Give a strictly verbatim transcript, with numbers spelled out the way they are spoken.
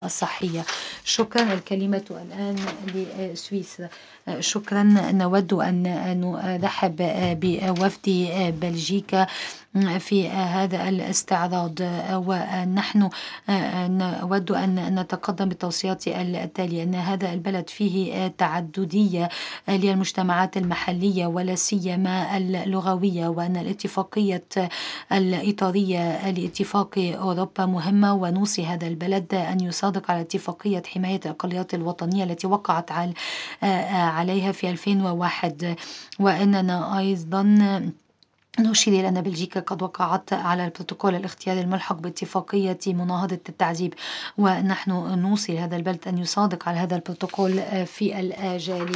الصحية. شكرا. الكلمة الآن لسويسرا. شكرا. نود أن نرحب بوفد بلجيكا في هذا الاستعراض، ونحن نود أن نتقدم بالتوصيات التالية: أن هذا البلد فيه تعددية للمجتمعات المحلية ولا سيما اللغوية، وأن الاتفاقية الإطارية لاتفاق أوروبا مهمة، ونوصي هذا البلد أن يصادق على اتفاقية حماية الأقليات الوطنية التي وقعت عليها في ألفين وواحد. وأننا أيضا نشير إلى أن بلجيكا قد وقعت على البروتوكول الاختياري الملحق باتفاقية مناهضة التعذيب، ونحن نوصي هذا البلد أن يصادق على هذا البروتوكول في الآجال.